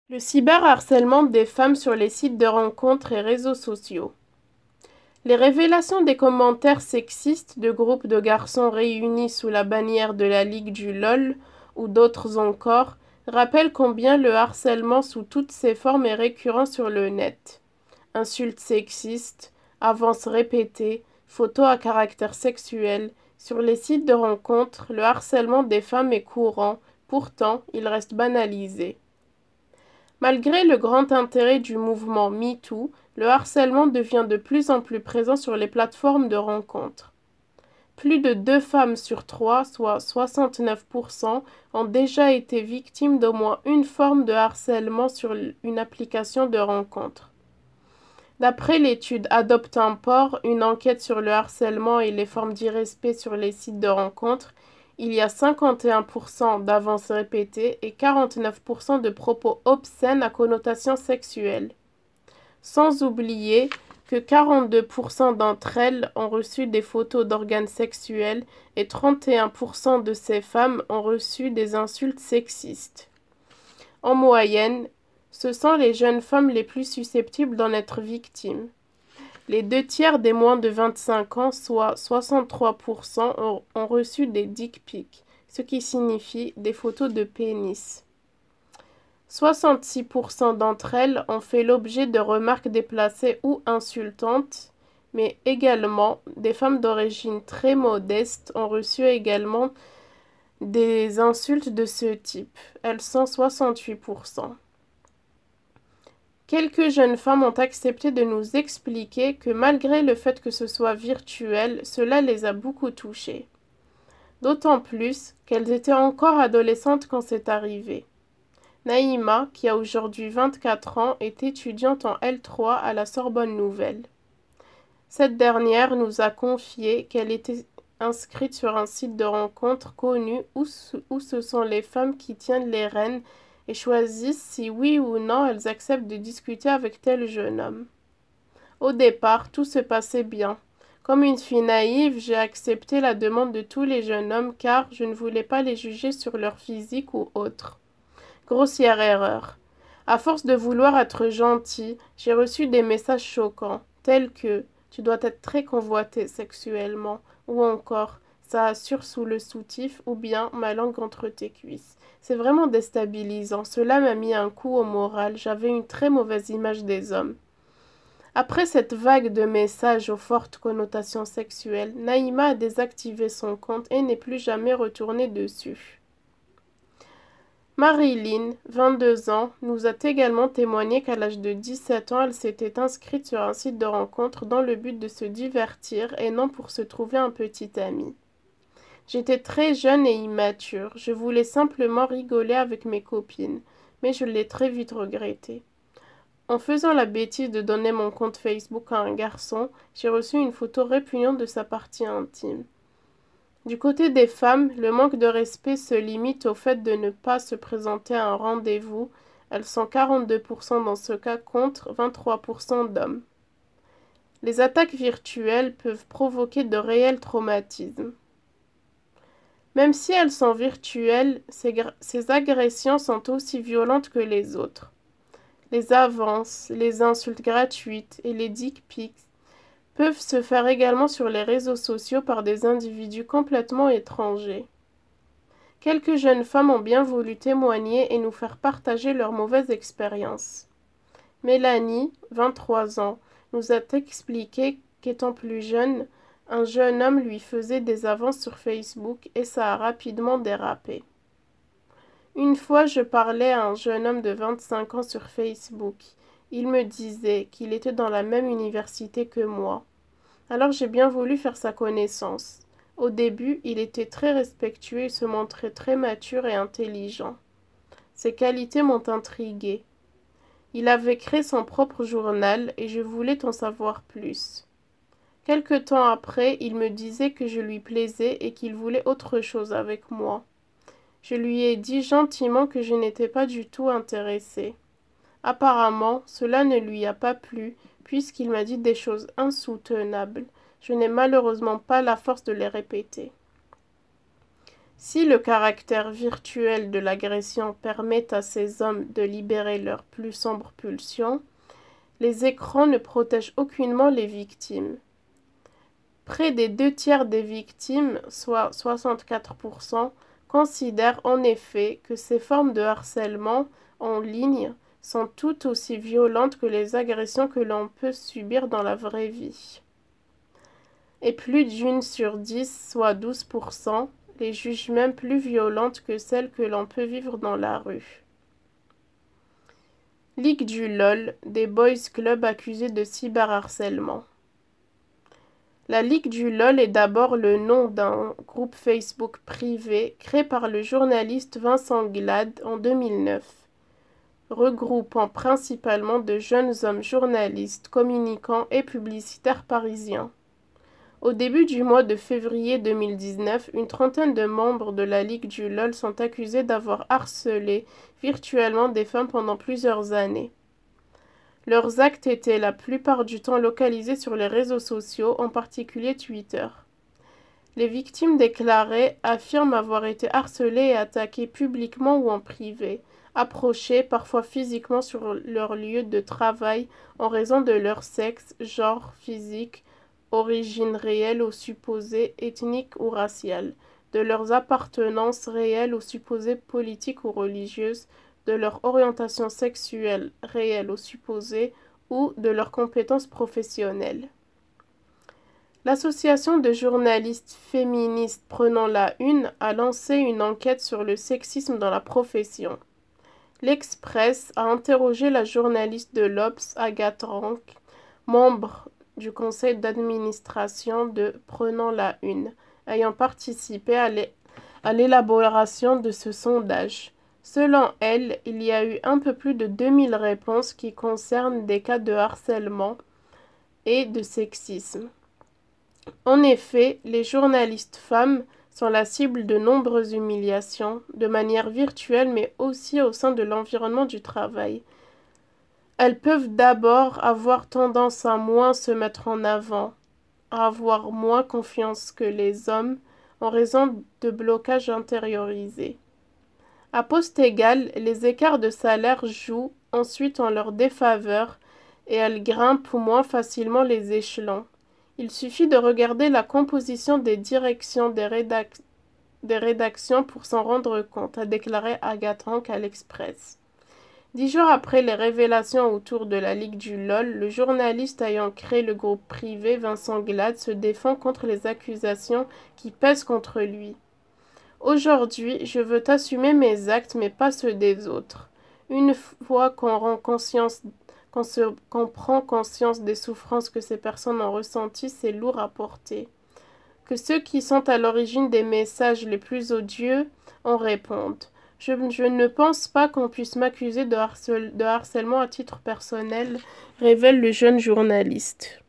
Le cyberharcèlement des femmes sur les sites de rencontres et réseaux sociaux. Les révélations des commentaires sexistes de groupes de garçons réunis sous la bannière de la Ligue du LOL ou d'autres encore rappellent combien le harcèlement sous toutes ses formes est récurrent sur le net. Insultes sexistes, avances répétées, photos à caractère sexuel. Sur les sites de rencontres, le harcèlement des femmes est courant, pourtant il reste banalisé. Malgré le grand intérêt du mouvement MeToo, le harcèlement devient de plus en plus présent sur les plateformes de rencontres. Plus de 2 femmes sur 3, soit 69%, ont déjà été victimes d'au moins une forme de harcèlement sur une application de rencontre. D'après l'étude Adopte un port, une enquête sur le harcèlement et les formes d'irrespect sur les sites de rencontres, il y a 51% d'avances répétées et 49% de propos obscènes à connotation sexuelle. Sans oublier que 42% d'entre elles ont reçu des photos d'organes sexuels et 31% de ces femmes ont reçu des insultes sexistes. En moyenne, ce sont les jeunes femmes les plus susceptibles d'en être victimes. Les 2 tiers des moins de 25 ans, soit 63%, ont reçu des dick pics, ce qui signifie des photos de pénis. 66% d'entre elles ont fait l'objet de remarques déplacées ou insultantes, mais également des femmes d'origine très modeste ont reçu également des insultes de ce type. Elles sont 68%. Quelques jeunes femmes ont accepté de nous expliquer que malgré le fait que ce soit virtuel, cela les a beaucoup touchées. D'autant plus qu'elles étaient encore adolescentes quand c'est arrivé. Naïma, qui a aujourd'hui 24 ans, est étudiante en L3 à la Sorbonne Nouvelle. Cette dernière nous a confié qu'elle était inscrite sur un site de rencontre connu où ce sont les femmes qui tiennent les rênes et choisissent si oui ou non elles acceptent de discuter avec tel jeune homme. Au départ, tout se passait bien. Comme une fille naïve, j'ai accepté la demande de tous les jeunes hommes car je ne voulais pas les juger sur leur physique ou autre. Grossière erreur. À force de vouloir être gentil, j'ai reçu des messages choquants, tels que tu dois être très convoité sexuellement, ou encore ça assure sous le soutif, ou bien ma langue entre tes cuisses. C'est vraiment déstabilisant, cela m'a mis un coup au moral, j'avais une très mauvaise image des hommes. Après cette vague de messages aux fortes connotations sexuelles, Naïma a désactivé son compte et n'est plus jamais retournée dessus. Marilyn, 22 ans, nous a également témoigné qu'à l'âge de 17 ans, elle s'était inscrite sur un site de rencontre dans le but de se divertir et non pour se trouver un petit ami. J'étais très jeune et immature, je voulais simplement rigoler avec mes copines, mais je l'ai très vite regretté. En faisant la bêtise de donner mon compte Facebook à un garçon, j'ai reçu une photo répugnante de sa partie intime. Du côté des femmes, le manque de respect se limite au fait de ne pas se présenter à un rendez-vous. Elles sont 42% dans ce cas contre 23% d'hommes. Les attaques virtuelles peuvent provoquer de réels traumatismes. Même si elles sont virtuelles, ces agressions sont aussi violentes que les autres. Les avances, les insultes gratuites et les dick pics peuvent se faire également sur les réseaux sociaux par des individus complètement étrangers. Quelques jeunes femmes ont bien voulu témoigner et nous faire partager leur mauvaise expérience. Mélanie, 23 ans, nous a expliqué qu'étant plus jeune, un jeune homme lui faisait des avances sur Facebook et ça a rapidement dérapé. Une fois, je parlais à un jeune homme de 25 ans sur Facebook. Il me disait qu'il était dans la même université que moi. Alors j'ai bien voulu faire sa connaissance. Au début, il était très respectueux et se montrait très mature et intelligent. Ses qualités m'ont intriguée. Il avait créé son propre journal et je voulais en savoir plus. Quelque temps après, il me disait que je lui plaisais et qu'il voulait autre chose avec moi. Je lui ai dit gentiment que je n'étais pas du tout intéressée. Apparemment, cela ne lui a pas plu, puisqu'il m'a dit des choses insoutenables. Je n'ai malheureusement pas la force de les répéter. Si le caractère virtuel de l'agression permet à ces hommes de libérer leurs plus sombres pulsions, les écrans ne protègent aucunement les victimes. Près des 2 tiers des victimes, soit 64%, considèrent en effet que ces formes de harcèlement en ligne sont tout aussi violentes que les agressions que l'on peut subir dans la vraie vie. Et plus d'1 sur 10, soit 12%, les jugent même plus violentes que celles que l'on peut vivre dans la rue. Ligue du LOL, des boys clubs accusés de cyberharcèlement. La Ligue du LOL est d'abord le nom d'un groupe Facebook privé créé par le journaliste Vincent Glade en 2009, regroupant principalement de jeunes hommes journalistes, communicants et publicitaires parisiens. Au début du mois de février 2019, une trentaine de membres de la Ligue du LOL sont accusés d'avoir harcelé virtuellement des femmes pendant plusieurs années. Leurs actes étaient la plupart du temps localisés sur les réseaux sociaux, en particulier Twitter. Les victimes déclarées affirment avoir été harcelées et attaquées publiquement ou en privé, approchées parfois physiquement sur leur lieu de travail en raison de leur sexe, genre, physique, origine réelle ou supposée, ethnique ou raciale, de leurs appartenances réelles ou supposées politiques ou religieuses, de leur orientation sexuelle réelle ou supposée, ou de leurs compétences professionnelles. L'association de journalistes féministes Prenons la Une a lancé une enquête sur le sexisme dans la profession. L'Express a interrogé la journaliste de l'Obs, Agathe Rank, membre du conseil d'administration de Prenons la Une, ayant participé à l'élaboration de ce sondage. Selon elle, il y a eu un peu plus de 2000 réponses qui concernent des cas de harcèlement et de sexisme. En effet, les journalistes femmes sont la cible de nombreuses humiliations, de manière virtuelle mais aussi au sein de l'environnement du travail. Elles peuvent d'abord avoir tendance à moins se mettre en avant, à avoir moins confiance que les hommes en raison de blocages intériorisés. À poste égal, les écarts de salaire jouent ensuite en leur défaveur et elles grimpent moins facilement les échelons. Il suffit de regarder la composition des directions des rédactions pour s'en rendre compte, a déclaré Agathe Rank à l'Express. 10 jours après les révélations autour de la Ligue du LOL, le journaliste ayant créé le groupe privé Vincent Glade se défend contre les accusations qui pèsent contre lui. Aujourd'hui, je veux assumer mes actes mais pas ceux des autres. Une fois qu'on prend conscience des souffrances que ces personnes ont ressenties, c'est lourd à porter. Que ceux qui sont à l'origine des messages les plus odieux en répondent. Je ne pense pas qu'on puisse m'accuser de harcèlement à titre personnel, révèle le jeune journaliste.